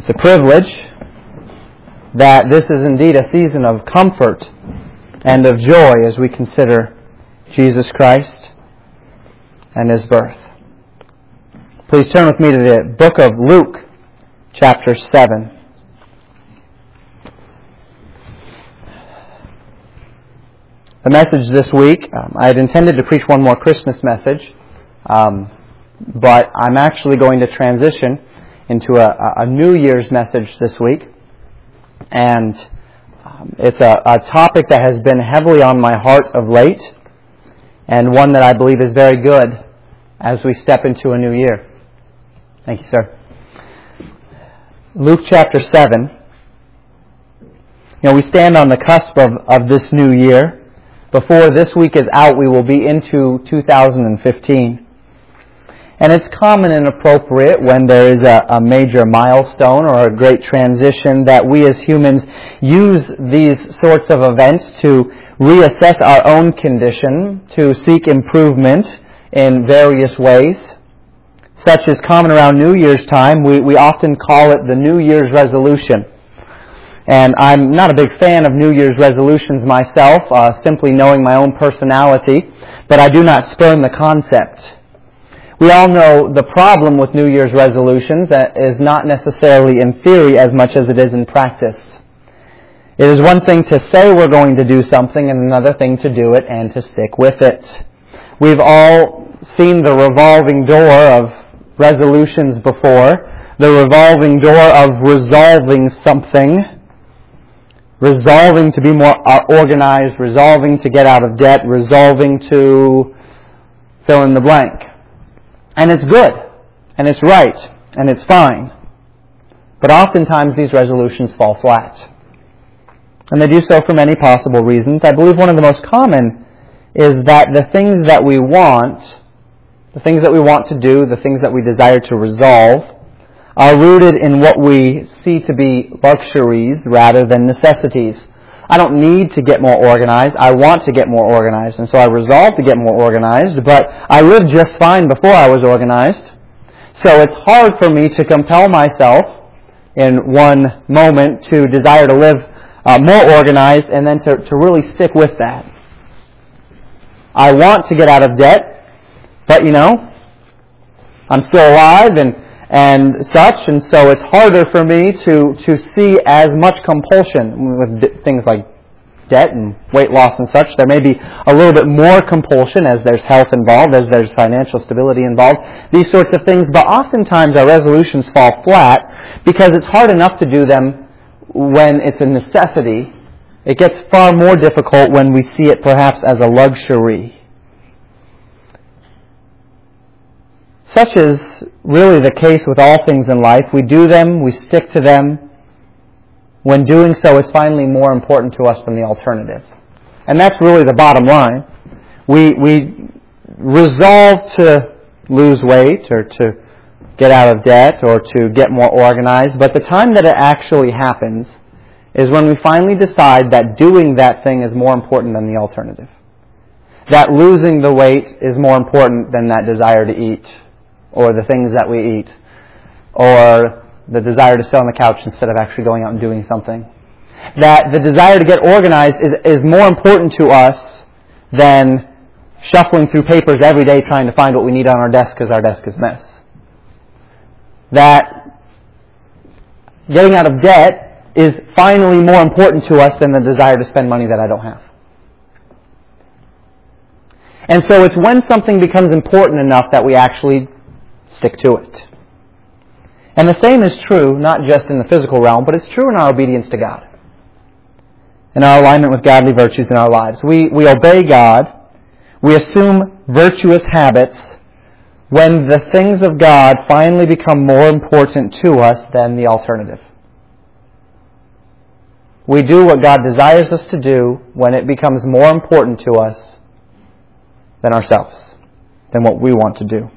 the privilege that this is indeed a season of comfort and of joy as we consider Jesus Christ and His birth. Please turn with me to the book of Luke, chapter 7. The message this week, I had intended to preach one more Christmas message, but I'm actually going to transition into a New Year's message this week. And it's a topic that has been heavily on my heart of late, and one that I believe is very good as we step into a new year. Thank you, sir. Luke chapter 7. We stand on the cusp of this new year. Before this week is out, we will be into 2015. And it's common and appropriate when there is a major milestone or a great transition that we as humans use these sorts of events to reassess our own condition, to seek improvement in various ways. Such is common around New Year's time. We often call it the New Year's resolution. And I'm not a big fan of New Year's resolutions myself, simply knowing my own personality, but I do not spurn the concept. We all know the problem with New Year's resolutions is not necessarily in theory as much as it is in practice. It is one thing to say we're going to do something and another thing to do it and to stick with it. We've all seen the revolving door of resolutions before, the revolving door of resolving something, resolving to be more organized, resolving to get out of debt, resolving to fill in the blank. And it's good, and it's right, and it's fine. But oftentimes these resolutions fall flat. And they do so for many possible reasons. I believe one of the most common is that the things that we want to do, the things that we desire to resolve, are rooted in what we see to be luxuries rather than necessities. I don't need to get more organized. I want to get more organized. And so I resolve to get more organized, but I lived just fine before I was organized. So it's hard for me to compel myself in one moment to desire to live more organized and then to really stick with that. I want to get out of debt, but I'm still alive and such, and so it's harder for me to see as much compulsion with things like debt and weight loss and such. There may be a little bit more compulsion as there's health involved, as there's financial stability involved, these sorts of things, but oftentimes our resolutions fall flat because it's hard enough to do them when it's a necessity. It gets far more difficult when we see it perhaps as a luxury. Such is really the case with all things in life. We do them, we stick to them, when doing so is finally more important to us than the alternative. And that's really the bottom line. We resolve to lose weight or to get out of debt or to get more organized, but the time that it actually happens is when we finally decide that doing that thing is more important than the alternative. That losing the weight is more important than that desire to eat, or the things that we eat, or the desire to sit on the couch instead of actually going out and doing something. That the desire to get organized is more important to us than shuffling through papers every day trying to find what we need on our desk because our desk is a mess. That getting out of debt is finally more important to us than the desire to spend money that I don't have. And so it's when something becomes important enough that we actually stick to it. And the same is true not just in the physical realm, but it's true in our obedience to God, in our alignment with godly virtues in our lives. We obey God, we assume virtuous habits when the things of God finally become more important to us than the alternative. We do what God desires us to do when it becomes more important to us than ourselves, than what we want to do.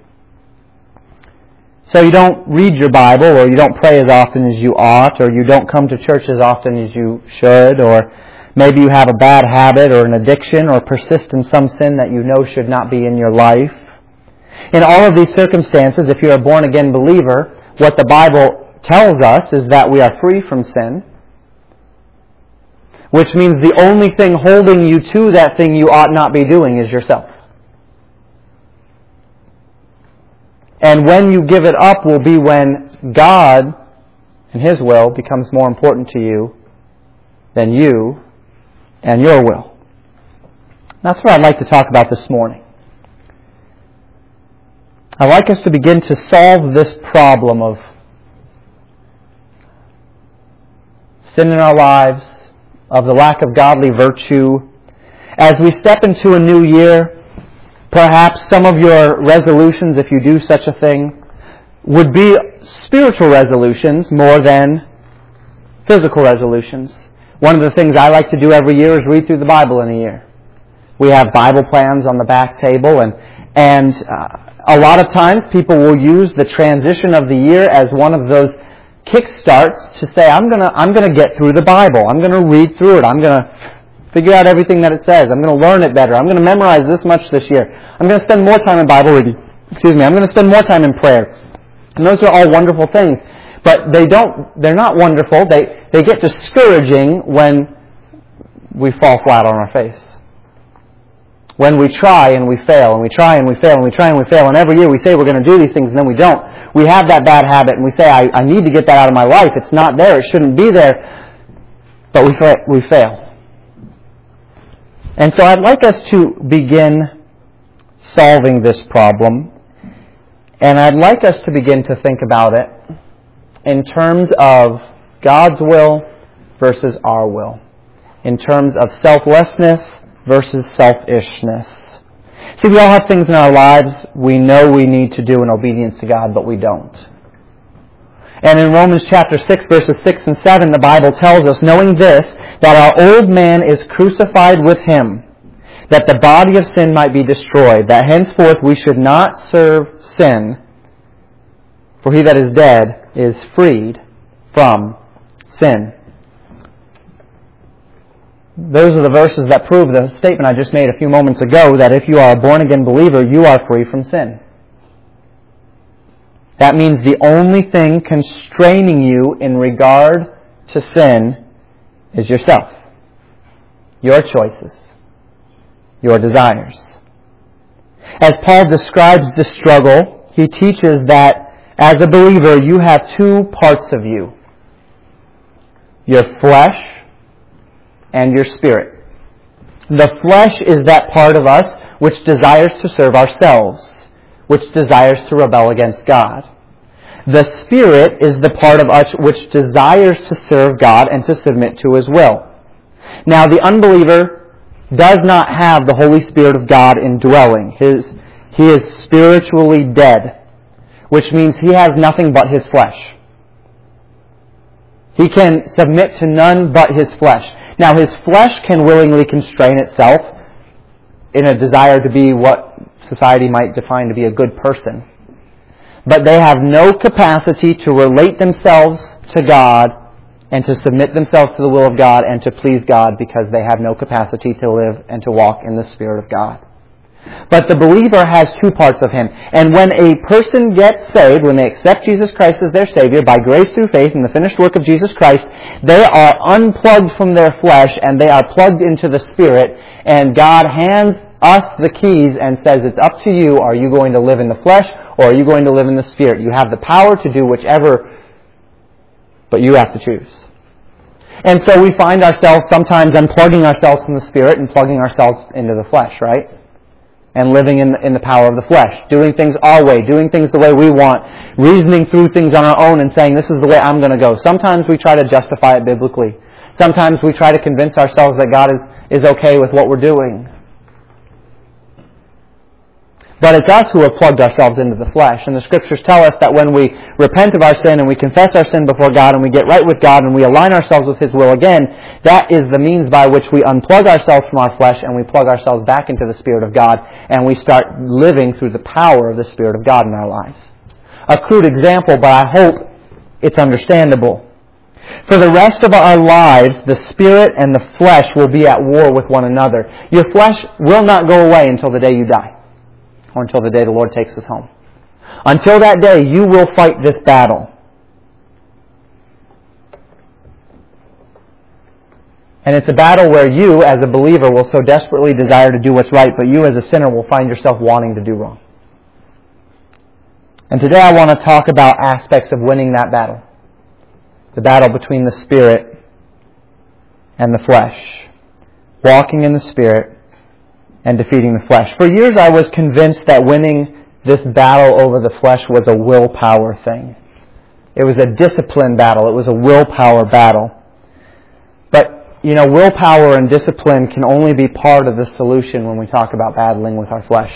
So you don't read your Bible, or you don't pray as often as you ought, or you don't come to church as often as you should, or maybe you have a bad habit or an addiction or persist in some sin that you know should not be in your life. In all of these circumstances, if you're a born-again believer, what the Bible tells us is that we are free from sin, which means the only thing holding you to that thing you ought not be doing is yourself. And when you give it up will be when God and His will becomes more important to you than you and your will. That's what I'd like to talk about this morning. I'd like us to begin to solve this problem of sin in our lives, of the lack of godly virtue. As we step into a new year, perhaps some of your resolutions, if you do such a thing, would be spiritual resolutions more than physical resolutions. One of the things I like to do every year is read through the Bible in a year. We have Bible plans on the back table, and a lot of times people will use the transition of the year as one of those kickstarts to say, I'm gonna get through the Bible. I'm gonna read through it. I'm gonna figure out everything that it says. I'm gonna learn it better. I'm gonna memorize this much this year. I'm gonna spend more time in Bible reading. I'm gonna spend more time in prayer. And those are all wonderful things. But they're not wonderful. They get discouraging when we fall flat on our face. When we try and we fail, and we try and we fail, and we try and we fail, and every year we say we're going to do these things, and then we don't. We have that bad habit, and we say, I need to get that out of my life. It's not there. It shouldn't be there. But we fail. And so I'd like us to begin solving this problem, and I'd like us to begin to think about it in terms of God's will versus our will, in terms of selflessness versus selfishness. See, we all have things in our lives we know we need to do in obedience to God, but we don't. And in Romans chapter 6, verses 6 and 7, the Bible tells us, knowing this, that our old man is crucified with Him, that the body of sin might be destroyed, that henceforth we should not serve sin, for he that is dead is freed from sin. Those are the verses that prove the statement I just made a few moments ago, that if you are a born-again believer, you are free from sin. That means the only thing constraining you in regard to sin is yourself, your choices, your desires. As Paul describes the struggle, he teaches that as a believer, you have two parts of you: your flesh and your spirit. The flesh is that part of us which desires to serve ourselves, which desires to rebel against God. The Spirit is the part of us which desires to serve God and to submit to His will. Now, the unbeliever does not have the Holy Spirit of God indwelling. He is spiritually dead, which means he has nothing but his flesh. He can submit to none but his flesh. Now, his flesh can willingly constrain itself in a desire to be what society might define to be a good person. But they have no capacity to relate themselves to God and to submit themselves to the will of God and to please God, because they have no capacity to live and to walk in the Spirit of God. But the believer has two parts of him. And when a person gets saved, when they accept Jesus Christ as their Savior by grace through faith in the finished work of Jesus Christ, they are unplugged from their flesh and they are plugged into the Spirit. And God hands us the keys and says, it's up to you. Are you going to live in the flesh or are you going to live in the Spirit? You have the power to do whichever, but you have to choose. And so we find ourselves sometimes unplugging ourselves from the Spirit and plugging ourselves into the flesh, right? And living in the power of the flesh. Doing things our way. Doing things the way we want. Reasoning through things on our own and saying, this is the way I'm going to go. Sometimes we try to justify it biblically. Sometimes we try to convince ourselves that God is okay with what we're doing. But it's us who have plugged ourselves into the flesh. And the Scriptures tell us that when we repent of our sin and we confess our sin before God and we get right with God and we align ourselves with His will again, that is the means by which we unplug ourselves from our flesh and we plug ourselves back into the Spirit of God, and we start living through the power of the Spirit of God in our lives. A crude example, but I hope it's understandable. For the rest of our lives, the Spirit and the flesh will be at war with one another. Your flesh will not go away until the day you die, or until the day the Lord takes us home. Until that day, you will fight this battle. And it's a battle where you, as a believer, will so desperately desire to do what's right, but you, as a sinner, will find yourself wanting to do wrong. And today I want to talk about aspects of winning that battle. The battle between the Spirit and the flesh. Walking in the Spirit and defeating the flesh. For years I was convinced that winning this battle over the flesh was a willpower thing. It was a discipline battle. It was a willpower battle. But, willpower and discipline can only be part of the solution when we talk about battling with our flesh.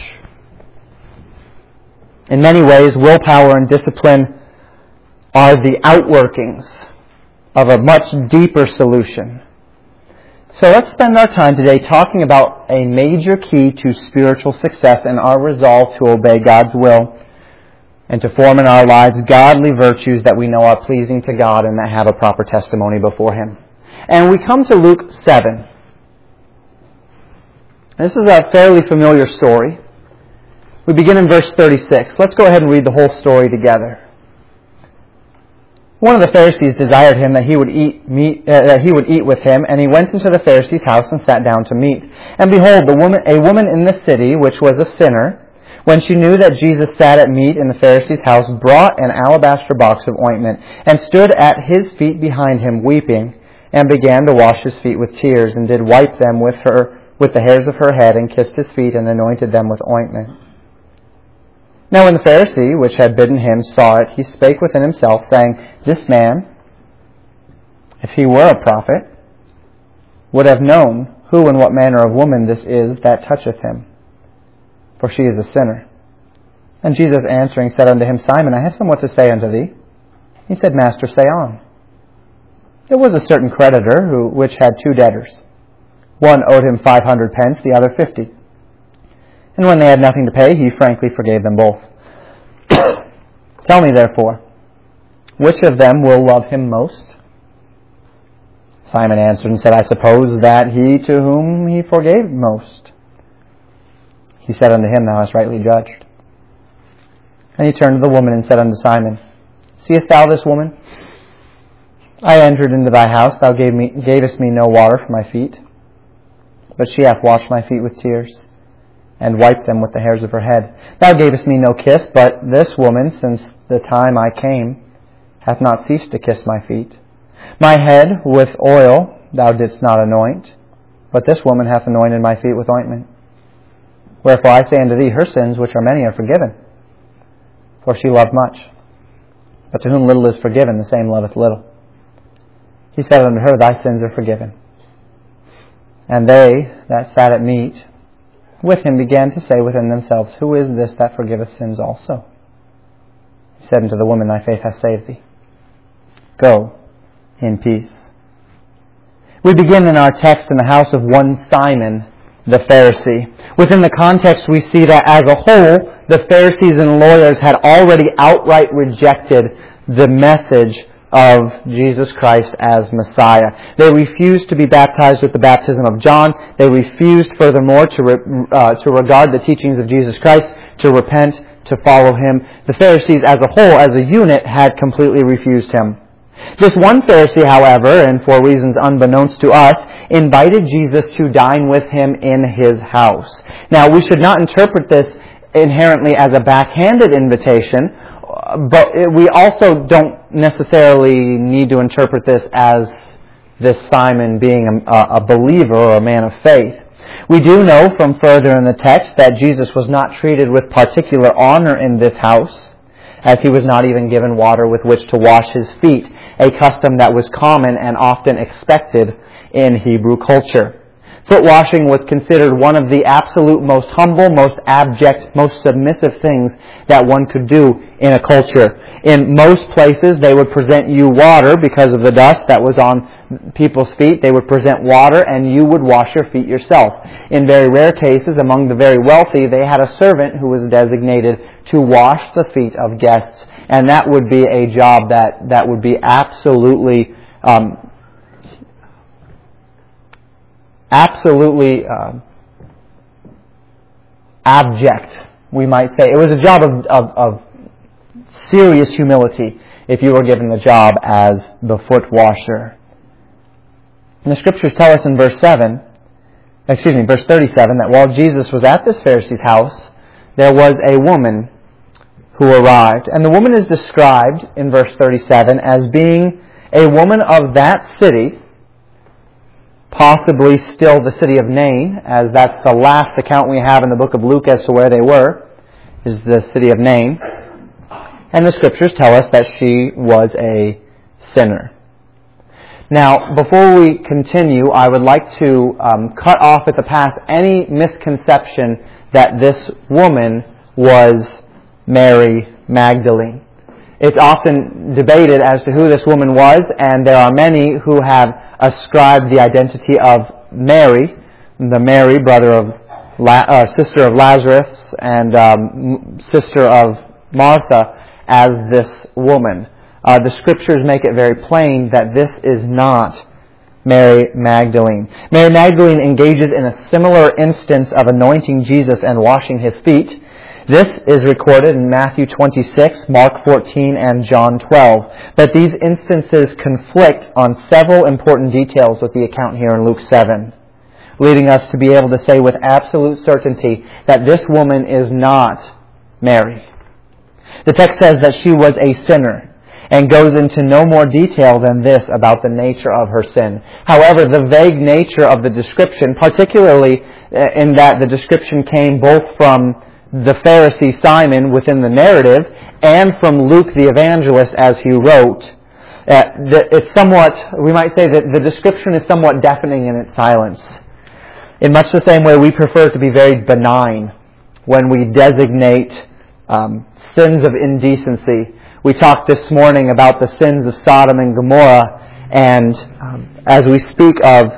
In many ways, willpower and discipline are the outworkings of a much deeper solution. So let's spend our time today talking about a major key to spiritual success and our resolve to obey God's will and to form in our lives godly virtues that we know are pleasing to God and that have a proper testimony before Him. And we come to Luke 7. This is a fairly familiar story. We begin in verse 36. Let's go ahead and read the whole story together. One of the Pharisees desired him that he would eat with him, and he went into the Pharisee's house and sat down to meat. And behold, a woman in the city, which was a sinner, when she knew that Jesus sat at meat in the Pharisee's house, brought an alabaster box of ointment, and stood at his feet behind him, weeping, and began to wash his feet with tears, and did wipe them with the hairs of her head, and kissed his feet, and anointed them with ointment. Now when the Pharisee, which had bidden him, saw it, he spake within himself, saying, This man, if he were a prophet, would have known who and what manner of woman this is that toucheth him, for she is a sinner. And Jesus answering said unto him, Simon, I have somewhat to say unto thee. He said, Master, say on. There was a certain creditor which had 2 debtors. One owed him 500 pence, the other 50. And when they had nothing to pay, he frankly forgave them both. Tell me, therefore, which of them will love him most? Simon answered and said, I suppose that he to whom he forgave most. He said unto him, Thou hast rightly judged. And he turned to the woman and said unto Simon, Seest thou this woman? I entered into thy house, thou gavest me no water for my feet, but she hath washed my feet with tears, and wiped them with the hairs of her head. Thou gavest me no kiss, but this woman, since the time I came, hath not ceased to kiss my feet. My head with oil thou didst not anoint, but this woman hath anointed my feet with ointment. Wherefore I say unto thee, her sins, which are many, are forgiven, for she loved much. But to whom little is forgiven, the same loveth little. He said unto her, Thy sins are forgiven. And they that sat at meat with him began to say within themselves, Who is this that forgiveth sins also? He said unto the woman, Thy faith hath saved thee. Go in peace. We begin in our text in the house of one Simon the Pharisee. Within the context we see that as a whole, the Pharisees and lawyers had already outright rejected the message of Jesus Christ as Messiah. They refused to be baptized with the baptism of John. They refused, furthermore, to regard the teachings of Jesus Christ, to repent, to follow Him. The Pharisees as a whole, as a unit, had completely refused Him. This one Pharisee, however, and for reasons unbeknownst to us, invited Jesus to dine with him in his house. Now, we should not interpret this inherently as a backhanded invitation, but we also don't necessarily need to interpret this as this Simon being a believer or a man of faith. We do know from further in the text that Jesus was not treated with particular honor in this house, as he was not even given water with which to wash his feet, a custom that was common and often expected in Hebrew culture. Foot washing was considered one of the absolute most humble, most abject, most submissive things that one could do in a culture. In most places, they would present you water because of the dust that was on people's feet. They would present water and you would wash your feet yourself. In very rare cases, among the very wealthy, they had a servant who was designated to wash the feet of guests. And that would be a job that would be absolutely abject, we might say. It was a job of serious humility if you were given the job as the foot washer. And the Scriptures tell us in verse 37, that while Jesus was at this Pharisee's house, there was a woman who arrived. And the woman is described in verse 37 as being a woman of that city, possibly still the city of Nain, as that's the last account we have in the book of Luke as to where they were, is the city of Nain. And the Scriptures tell us that she was a sinner. Now, before we continue, I would like to cut off at the pass any misconception that this woman was Mary Magdalene. It's often debated as to who this woman was, and there are many who have ascribed the identity of Mary, the Mary, sister of Lazarus and sister of Martha, as this woman. The Scriptures make it very plain that this is not Mary Magdalene. Mary Magdalene engages in a similar instance of anointing Jesus and washing His feet. This is recorded in Matthew 26, Mark 14, and John 12. But these instances conflict on several important details with the account here in Luke 7, leading us to be able to say with absolute certainty that this woman is not Mary. The text says that she was a sinner, and goes into no more detail than this about the nature of her sin. However, the vague nature of the description, particularly in that the description came both from the Pharisee Simon within the narrative and from Luke the evangelist as he wrote, it's somewhat, we might say that the description is somewhat deafening in its silence. In much the same way we prefer to be very benign when we designate sins of indecency. We talked this morning about the sins of Sodom and Gomorrah, and as we speak of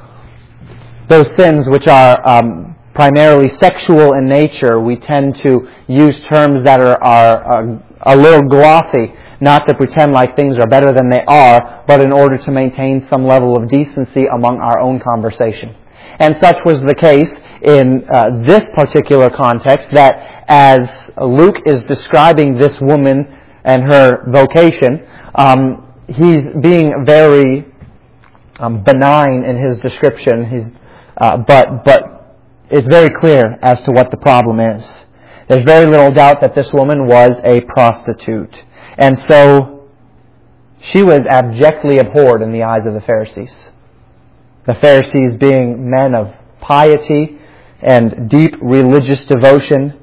those sins which are primarily sexual in nature, we tend to use terms that are a little glossy, not to pretend like things are better than they are, but in order to maintain some level of decency among our own conversation. And such was the case in this particular context, that as Luke is describing this woman and her vocation, he's being very benign in his description. But it's very clear as to what the problem is. There's very little doubt that this woman was a prostitute. And so she was abjectly abhorred in the eyes of the Pharisees. The Pharisees being men of piety and deep religious devotion,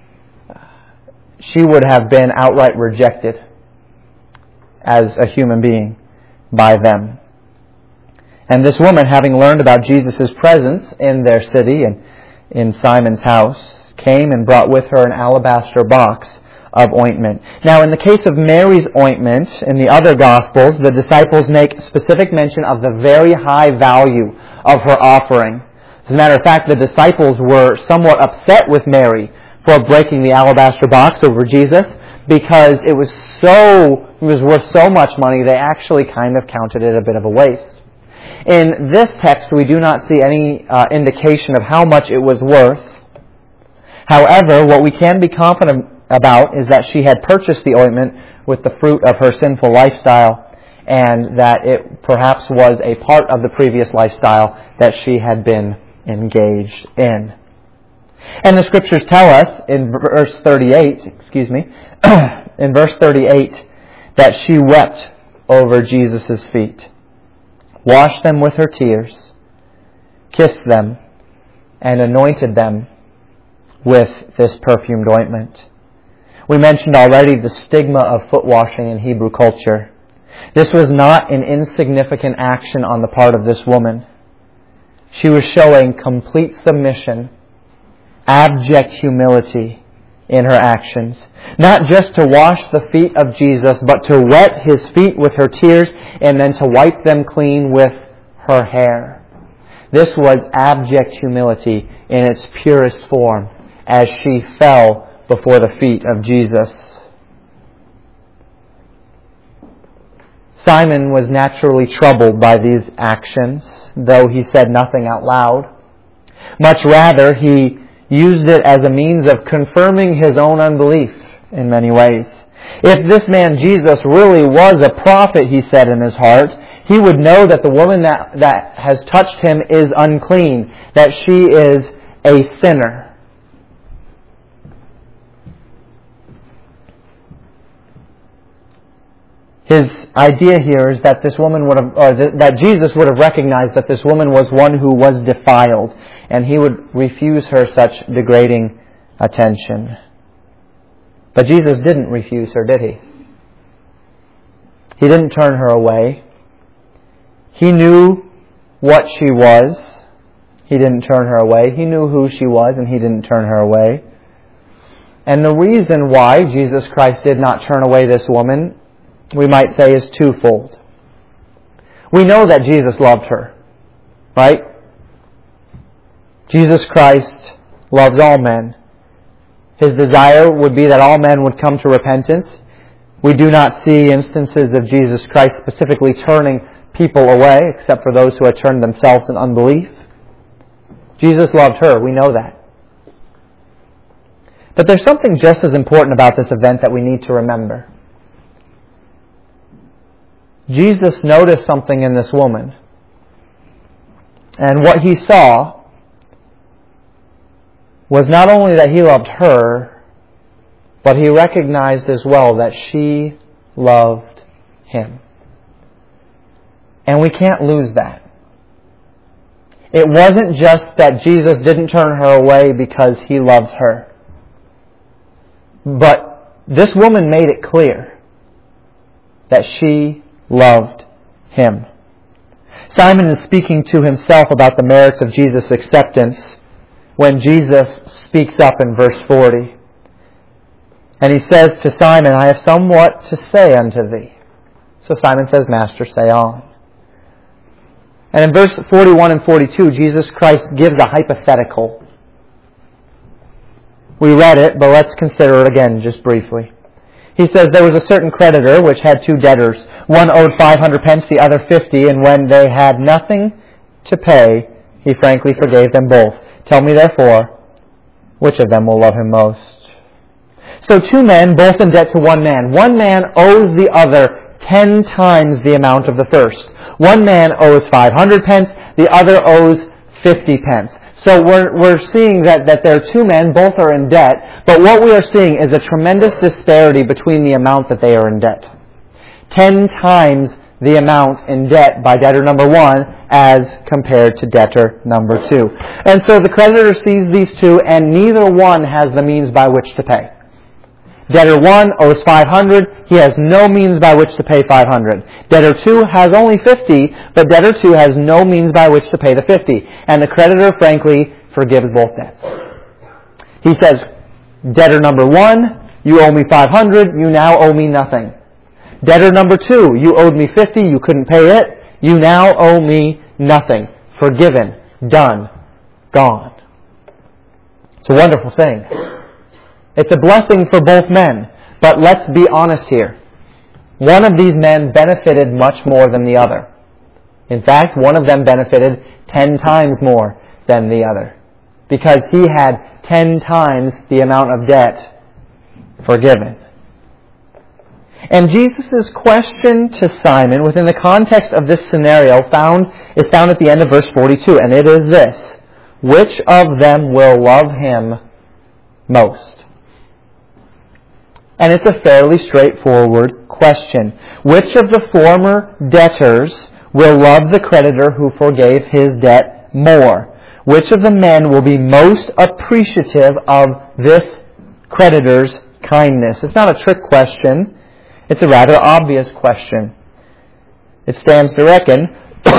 she would have been outright rejected as a human being by them. And this woman, having learned about Jesus' presence in their city and in Simon's house, came and brought with her an alabaster box of ointment. Now, in the case of Mary's ointment, in the other Gospels, the disciples make specific mention of the very high value of her offering. As a matter of fact, the disciples were somewhat upset with Mary for breaking the alabaster box over Jesus, because it was worth so much money, they actually kind of counted it a bit of a waste. In this text, we do not see any indication of how much it was worth. However, what we can be confident about is that she had purchased the ointment with the fruit of her sinful lifestyle, and that it perhaps was a part of the previous lifestyle that she had been engaged in. And the Scriptures tell us in verse 38, that she wept over Jesus' feet, washed them with her tears, kissed them, and anointed them with this perfumed ointment. We mentioned already the stigma of foot washing in Hebrew culture. This was not an insignificant action on the part of this woman. She was showing complete submission, abject humility in her actions. Not just to wash the feet of Jesus, but to wet His feet with her tears and then to wipe them clean with her hair. This was abject humility in its purest form as she fell before the feet of Jesus. Simon was naturally troubled by these actions, though he said nothing out loud. Much rather, he used it as a means of confirming his own unbelief in many ways. If this man Jesus really was a prophet, he said in his heart, he would know that the woman that has touched him is unclean, that she is a sinner. His idea here is that this woman would have, or that Jesus would have recognized that this woman was one who was defiled, and he would refuse her such degrading attention. But Jesus didn't refuse her, did he? He didn't turn her away. He knew what she was. He didn't turn her away. He knew who she was, and he didn't turn her away. And the reason why Jesus Christ did not turn away this woman, we might say, is twofold. We know that Jesus loved her, right? Jesus Christ loves all men. His desire would be that all men would come to repentance. We do not see instances of Jesus Christ specifically turning people away, except for those who had turned themselves in unbelief. Jesus loved her, we know that. But there's something just as important about this event that we need to remember. Jesus noticed something in this woman. And what he saw was not only that he loved her, but he recognized as well that she loved him. And we can't lose that. It wasn't just that Jesus didn't turn her away because he loved her. But this woman made it clear that she loved him. Simon is speaking to himself about the merits of Jesus' acceptance when Jesus speaks up in verse 40. And he says to Simon, I have somewhat to say unto thee. So Simon says, Master, say on. And in verse 41 and 42, Jesus Christ gives a hypothetical. We read it, but let's consider it again just briefly. He says, there was a certain creditor which had two debtors. One owed 500 pence, the other 50, and when they had nothing to pay, he frankly forgave them both. Tell me therefore, which of them will love him most? So two men, both in debt to one man. One man owes the other 10 times the amount of the first. One man owes 500 pence, the other owes 50 pence. So we're seeing that there are two men, both are in debt, but what we are seeing is a tremendous disparity between the amount that they are in debt. 10 times the amount in debt by debtor number 1 as compared to debtor number 2. And so the creditor sees these two, and neither one has the means by which to pay. Debtor 1 owes 500. He has no means by which to pay 500. Debtor 2 has only 50, but debtor 2 has no means by which to pay the 50. And the creditor, frankly, forgives both debts. He says, debtor number 1, you owe me 500, you now owe me nothing. Debtor number 2, you owed me 50, you couldn't pay it, you now owe me nothing. Forgiven, done, gone. It's a wonderful thing. It's a blessing for both men. But let's be honest here. One of these men benefited much more than the other. In fact, one of them benefited 10 times more than the other, because he had 10 times the amount of debt forgiven. And Jesus' question to Simon within the context of this scenario is found at the end of verse 42, and it is this: which of them will love him most? And it's a fairly straightforward question. Which of the former debtors will love the creditor who forgave his debt more? Which of the men will be most appreciative of this creditor's kindness? It's not a trick question. It's a rather obvious question. It stands to reckon,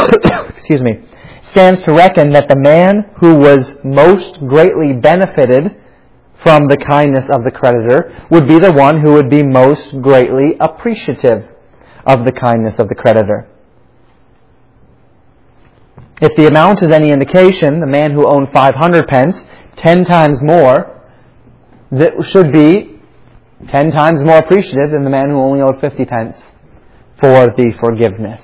stands to reckon that the man who was most greatly benefited from the kindness of the creditor would be the one who would be most greatly appreciative of the kindness of the creditor. If the amount is any indication, the man who owned 500 pence, 10 times more, that should be 10 times more appreciative than the man who only owed 50 pence for the forgiveness.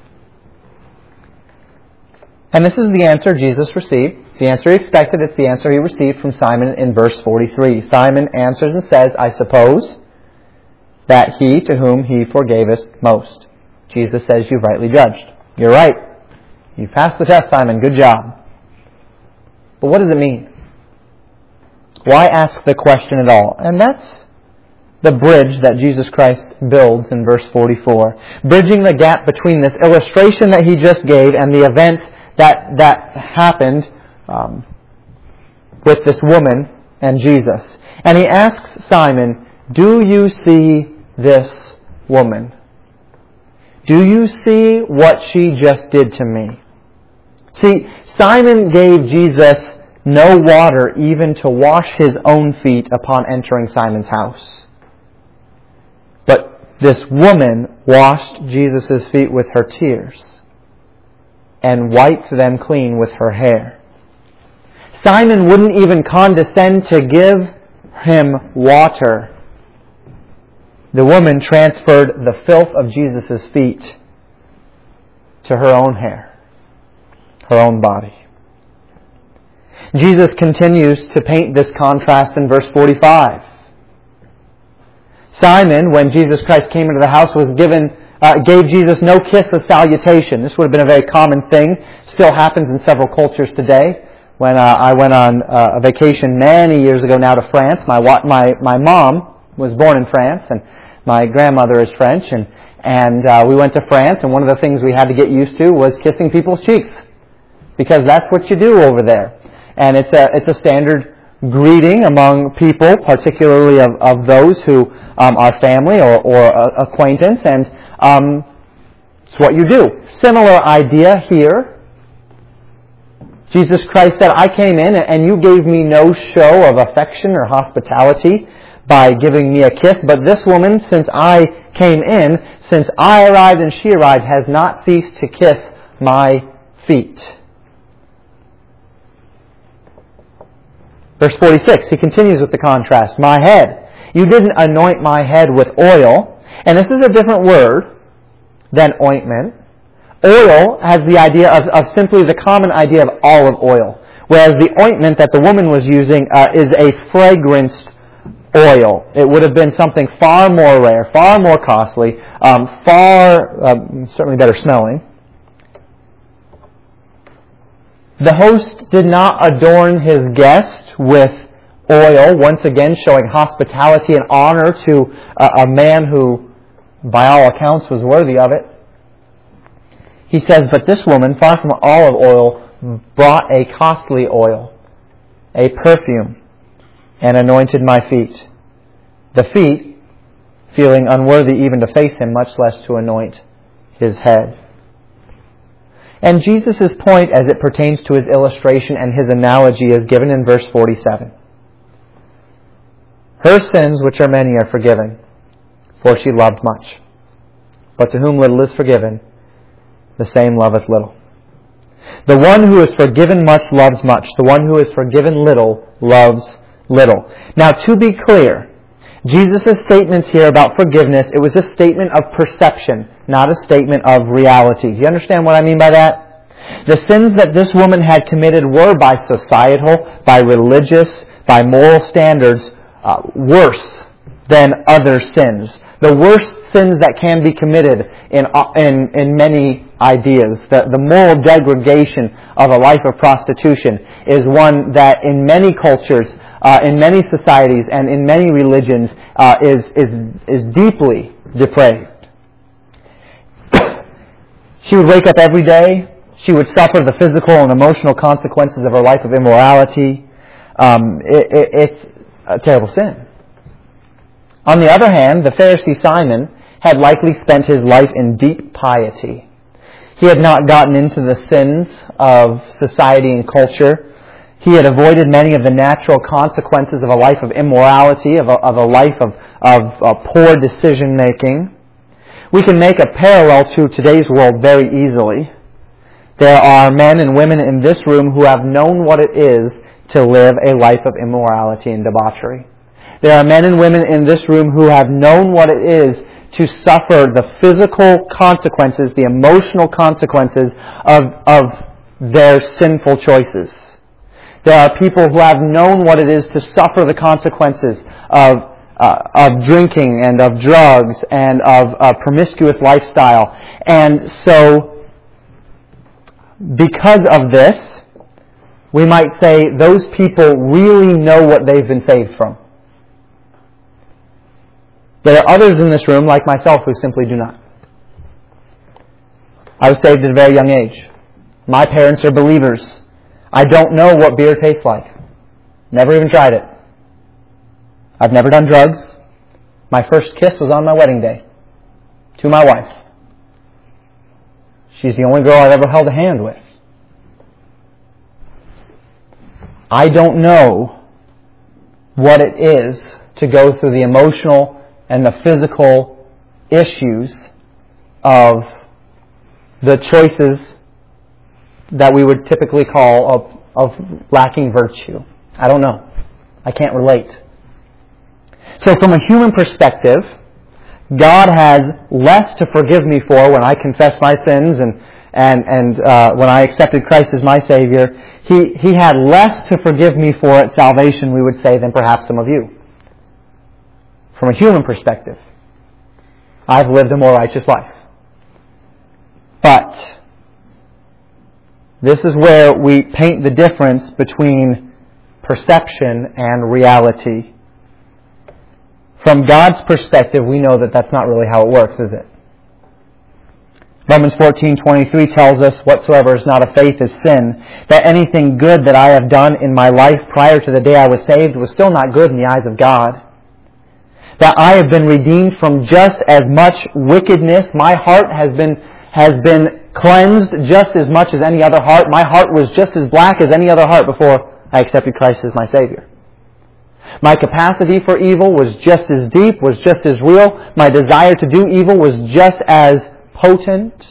And this is the answer Jesus received. It's the answer he expected. It's the answer he received from Simon in verse 43. Simon answers and says, I suppose that he to whom he forgavest most. Jesus says, you've rightly judged. You're right. You passed the test, Simon. Good job. But what does it mean? Why ask the question at all? And that's the bridge that Jesus Christ builds in verse 44. Bridging the gap between this illustration that he just gave and the event that happened with this woman and Jesus. And he asks Simon, do you see this woman? Do you see what she just did to me? See, Simon gave Jesus no water even to wash his own feet upon entering Simon's house. But this woman washed Jesus' feet with her tears and wiped them clean with her hair. Simon wouldn't even condescend to give him water. The woman transferred the filth of Jesus' feet to her own hair, her own body. Jesus continues to paint this contrast in verse 45. Simon, when Jesus Christ came into the house, gave Jesus no kiss of salutation. This would have been a very common thing. Still happens in several cultures today. When I went on a vacation many years ago now to France, my mom was born in France, and my grandmother is French, and we went to France, and one of the things we had to get used to was kissing people's cheeks, because that's what you do over there. And it's a standard greeting among people, particularly of those who are family or acquaintance, and it's what you do. Similar idea here. Jesus Christ said, I came in and you gave me no show of affection or hospitality by giving me a kiss, but this woman, since I came in, since I arrived and she arrived, has not ceased to kiss my feet. Verse 46, he continues with the contrast. My head. You didn't anoint my head with oil. And this is a different word than ointment. Oil has the idea of simply the common idea of olive oil, whereas the ointment that the woman was using is a fragranced oil. It would have been something far more rare, far more costly, certainly better smelling. The host did not adorn his guest with oil, once again showing hospitality and honor to a man who, by all accounts, was worthy of it. He says, but this woman, far from olive oil, brought a costly oil, a perfume, and anointed my feet. The feet, feeling unworthy even to face him, much less to anoint his head. And Jesus' point as it pertains to his illustration and his analogy is given in verse 47. Her sins, which are many, are forgiven, for she loved much. But to whom little is forgiven, the same loveth little. The one who is forgiven much loves much. The one who is forgiven little loves little. Now, to be clear, Jesus' statements here about forgiveness, it was a statement of perception, not a statement of reality. Do you understand what I mean by that? The sins that this woman had committed were by societal, by religious, by moral standards, worse than other sins. The worst sins that can be committed in many ideas. The moral degradation of a life of prostitution is one that in many cultures, in many societies, and in many religions is deeply depraved. She would wake up every day. She would suffer the physical and emotional consequences of her life of immorality. It's a terrible sin. On the other hand, the Pharisee Simon had likely spent his life in deep piety. He had not gotten into the sins of society and culture. He had avoided many of the natural consequences of a life of immorality, of a life of poor decision making. We can make a parallel to today's world very easily. There are men and women in this room who have known what it is to live a life of immorality and debauchery. There are men and women in this room who have known what it is to suffer the physical consequences, the emotional consequences of their sinful choices. There are people who have known what it is to suffer the consequences of of drinking and of drugs and of a promiscuous lifestyle. And so, because of this, we might say those people really know what they've been saved from. There are others in this room, like myself, who simply do not. I was saved at a very young age. My parents are believers. I don't know what beer tastes like. Never even tried it. I've never done drugs. My first kiss was on my wedding day to my wife. She's the only girl I've ever held a hand with. I don't know what it is to go through the emotional and the physical issues of the choices that we would typically call of lacking virtue. I don't know. I can't relate. So from a human perspective, God has less to forgive me for when I confess my sins and when I accepted Christ as my Savior. He had less to forgive me for at salvation, we would say, than perhaps some of you. From a human perspective, I've lived a more righteous life. But this is where we paint the difference between perception and reality. From God's perspective, we know that that's not really how it works, is it? Romans 14:23 tells us, "Whatsoever is not of faith is sin." That anything good that I have done in my life prior to the day I was saved was still not good in the eyes of God. That I have been redeemed from just as much wickedness. My heart has been cleansed just as much as any other heart. My heart was just as black as any other heart before I accepted Christ as my Savior. My capacity for evil was just as deep, was just as real. My desire to do evil was just as potent.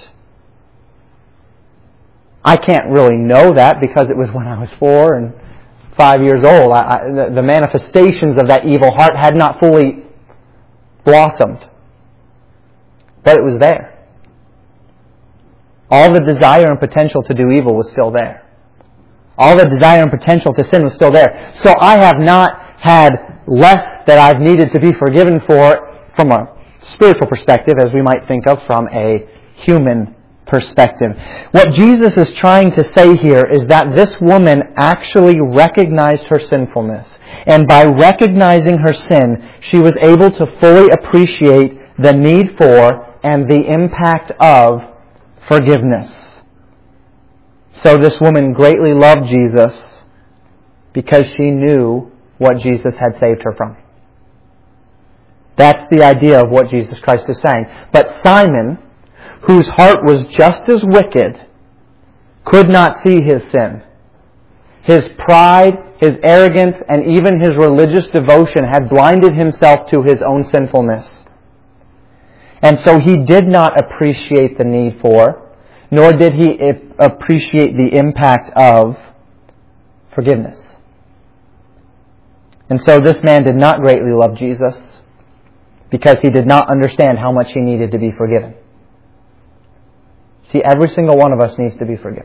I can't really know that because it was when I was 4 and 5 years old. The manifestations of that evil heart had not fully blossomed. But it was there. All the desire and potential to do evil was still there. All the desire and potential to sin was still there. So I have not had less that I've needed to be forgiven for from a spiritual perspective, as we might think of from a human perspective. What Jesus is trying to say here is that this woman actually recognized her sinfulness. And by recognizing her sin, she was able to fully appreciate the need for and the impact of forgiveness. So this woman greatly loved Jesus because she knew what Jesus had saved her from. That's the idea of what Jesus Christ is saying. But Simon, whose heart was just as wicked, could not see his sin. His pride, his arrogance, and even his religious devotion had blinded himself to his own sinfulness. And so he did not appreciate the need for, nor did he appreciate the impact of forgiveness. And so this man did not greatly love Jesus because he did not understand how much he needed to be forgiven. See, every single one of us needs to be forgiven.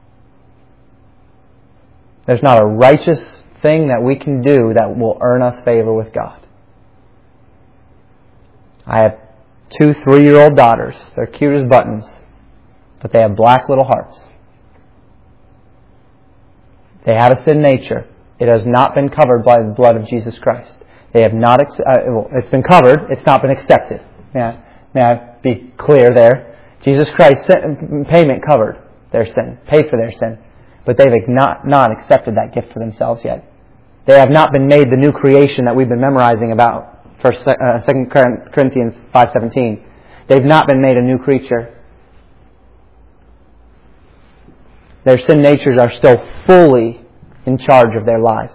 There's not a righteous thing that we can do that will earn us favor with God. I have 2 3-year-old daughters. They're cute as buttons, but they have black little hearts. They have a sin nature. It has not been covered by the blood of Jesus Christ. They have not. It's been covered. It's not been accepted. May I be clear there? Jesus Christ's payment covered their sin, paid for their sin, but they've not accepted that gift for themselves yet. They have not been made the new creation that we've been memorizing about. 2 Corinthians 5:17. They've not been made a new creature. Their sin natures are still fully in charge of their lives.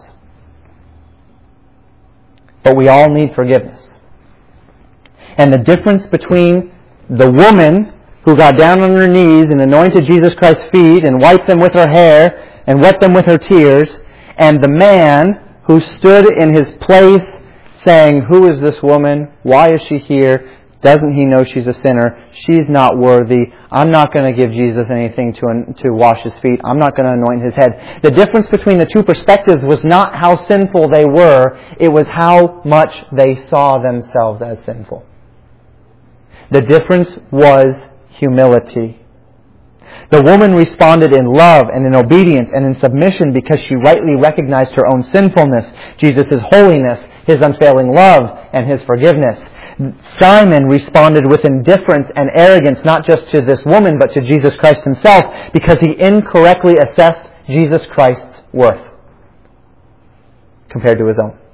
But we all need forgiveness. And the difference between the woman who got down on her knees and anointed Jesus Christ's feet and wiped them with her hair and wet them with her tears, and the man who stood in his place saying, "Who is this woman? Why is she here?" Doesn't He know she's a sinner? She's not worthy. I'm not going to give Jesus anything to wash His feet. I'm not going to anoint His head. The difference between the two perspectives was not how sinful they were. It was how much they saw themselves as sinful. The difference was humility. The woman responded in love and in obedience and in submission because she rightly recognized her own sinfulness, Jesus' holiness, His unfailing love, and His forgiveness. Simon responded with indifference and arrogance not just to this woman but to Jesus Christ Himself because he incorrectly assessed Jesus Christ's worth compared to his own.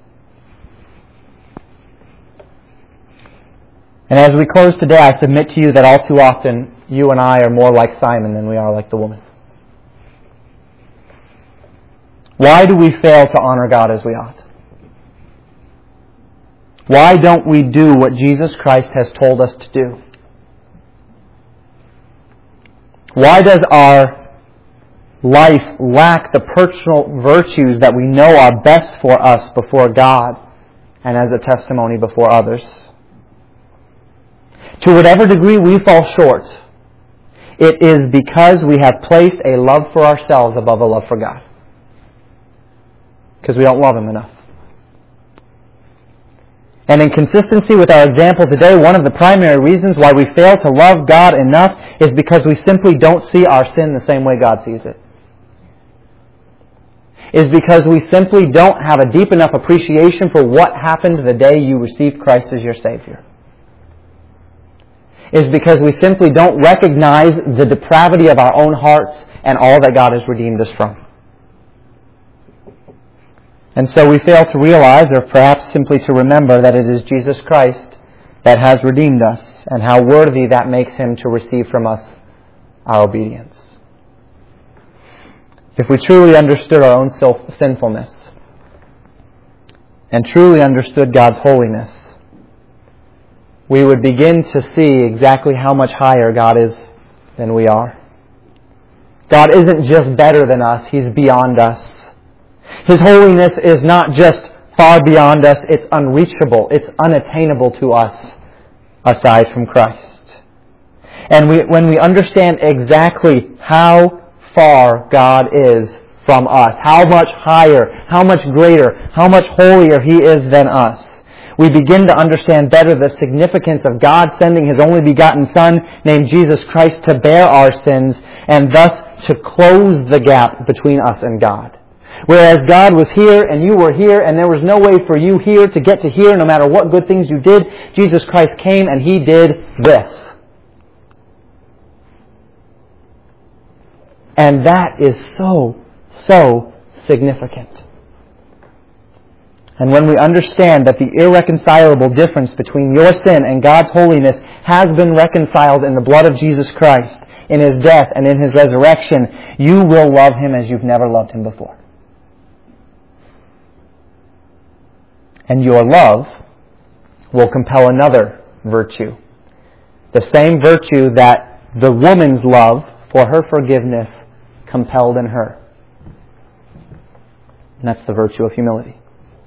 And as we close today, I submit to you that all too often you and I are more like Simon than we are like the woman. Why do we fail to honor God as we ought? Why don't we do what Jesus Christ has told us to do? Why does our life lack the personal virtues that we know are best for us before God and as a testimony before others? To whatever degree we fall short, it is because we have placed a love for ourselves above a love for God. Because we don't love Him enough. And in consistency with our example today, one of the primary reasons why we fail to love God enough is because we simply don't see our sin the same way God sees it. Is because we simply don't have a deep enough appreciation for what happened the day you received Christ as your Savior. Is because we simply don't recognize the depravity of our own hearts and all that God has redeemed us from. And so we fail to realize, or perhaps simply to remember, that it is Jesus Christ that has redeemed us, and how worthy that makes Him to receive from us our obedience. If we truly understood our own sinfulness, and truly understood God's holiness, we would begin to see exactly how much higher God is than we are. God isn't just better than us, He's beyond us. His holiness is not just far beyond us, it's unreachable, it's unattainable to us aside from Christ. And when we understand exactly how far God is from us, how much higher, how much greater, how much holier He is than us, we begin to understand better the significance of God sending His only begotten Son, named Jesus Christ, to bear our sins and thus to close the gap between us and God. Whereas God was here and you were here and there was no way for you here to get to here no matter what good things you did, Jesus Christ came and He did this. And that is so significant. And when we understand that the irreconcilable difference between your sin and God's holiness has been reconciled in the blood of Jesus Christ, in His death and in His resurrection, you will love Him as you've never loved Him before. And your love will compel another virtue. The same virtue that the woman's love for her forgiveness compelled in her. And that's the virtue of humility.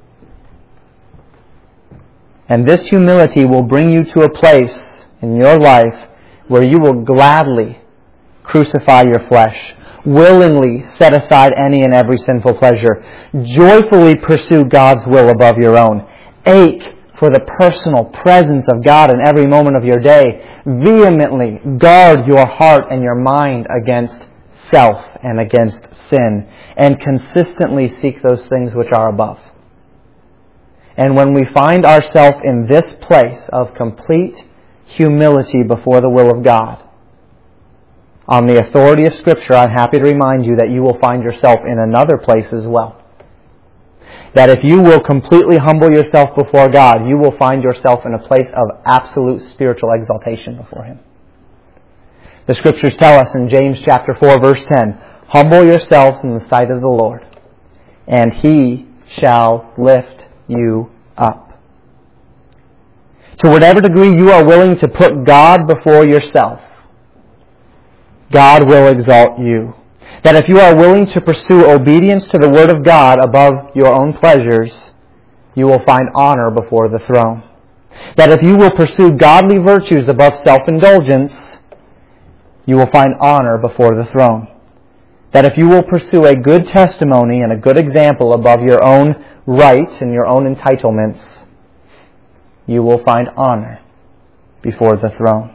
And this humility will bring you to a place in your life where you will gladly crucify your flesh, willingly set aside any and every sinful pleasure, joyfully pursue God's will above your own, ache for the personal presence of God in every moment of your day, vehemently guard your heart and your mind against self and against sin, and consistently seek those things which are above. And when we find ourselves in this place of complete humility before the will of God, on the authority of Scripture, I'm happy to remind you that you will find yourself in another place as well. That if you will completely humble yourself before God, you will find yourself in a place of absolute spiritual exaltation before Him. The Scriptures tell us in James chapter 4, verse 10, "Humble yourselves in the sight of the Lord, and He shall lift you up." To whatever degree you are willing to put God before yourself, God will exalt you. That if you are willing to pursue obedience to the Word of God above your own pleasures, you will find honor before the throne. That if you will pursue godly virtues above self-indulgence, you will find honor before the throne. That if you will pursue a good testimony and a good example above your own rights and your own entitlements, you will find honor before the throne.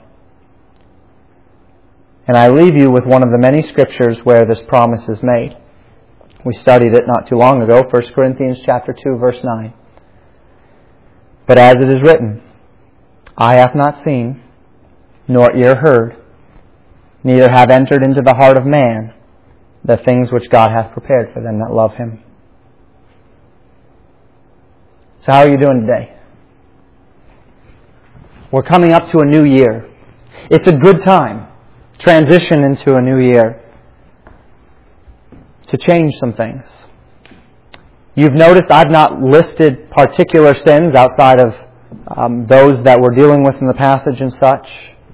And I leave you with one of the many scriptures where this promise is made. We studied it not too long ago, 1 Corinthians chapter 2, verse 9. But as it is written, eye hath not seen, nor ear heard, neither have entered into the heart of man the things which God hath prepared for them that love Him. So how are you doing today? We're coming up to a new year. It's a good time, transition into a new year, to change some things. You've noticed I've not listed particular sins outside of those that we're dealing with in the passage and such.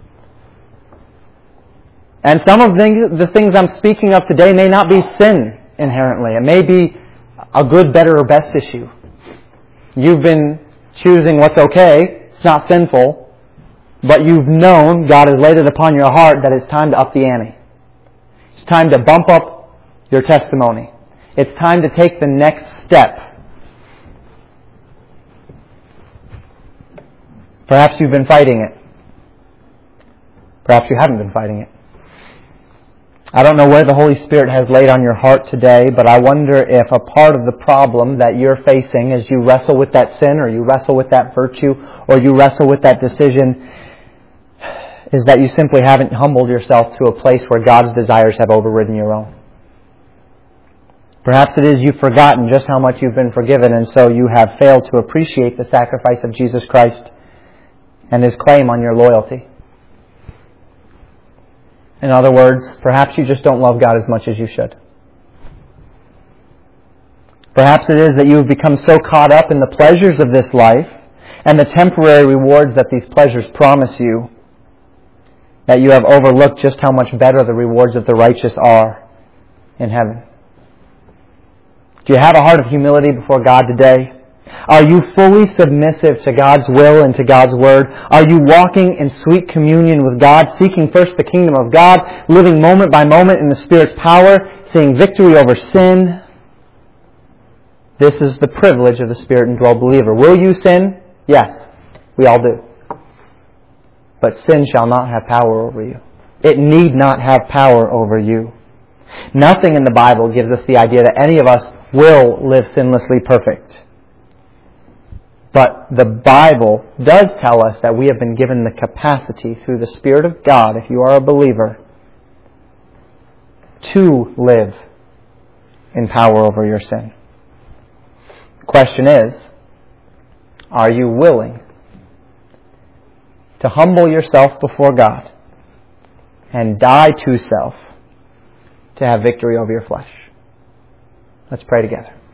And some of the things I'm speaking of today may not be sin inherently. It may be a good, better, or best issue. You've been choosing what's okay. It's not sinful. But you've known, God has laid it upon your heart, that it's time to up the ante. It's time to bump up your testimony. It's time to take the next step. Perhaps you've been fighting it. Perhaps you haven't been fighting it. I don't know where the Holy Spirit has laid on your heart today, but I wonder if a part of the problem that you're facing as you wrestle with that sin, or you wrestle with that virtue, or you wrestle with that decision, is that you simply haven't humbled yourself to a place where God's desires have overridden your own. Perhaps it is you've forgotten just how much you've been forgiven, and so you have failed to appreciate the sacrifice of Jesus Christ and His claim on your loyalty. In other words, perhaps you just don't love God as much as you should. Perhaps it is that you have become so caught up in the pleasures of this life and the temporary rewards that these pleasures promise you that you have overlooked just how much better the rewards of the righteous are in heaven. Do you have a heart of humility before God today? Are you fully submissive to God's will and to God's Word? Are you walking in sweet communion with God, seeking first the kingdom of God, living moment by moment in the Spirit's power, seeing victory over sin? This is the privilege of the Spirit-indwelled believer. Will you sin? Yes, we all do. But sin shall not have power over you. It need not have power over you. Nothing in the Bible gives us the idea that any of us will live sinlessly perfect. But the Bible does tell us that we have been given the capacity through the Spirit of God, if you are a believer, to live in power over your sin. The question is, are you willing to humble yourself before God and die to self to have victory over your flesh? Let's pray together.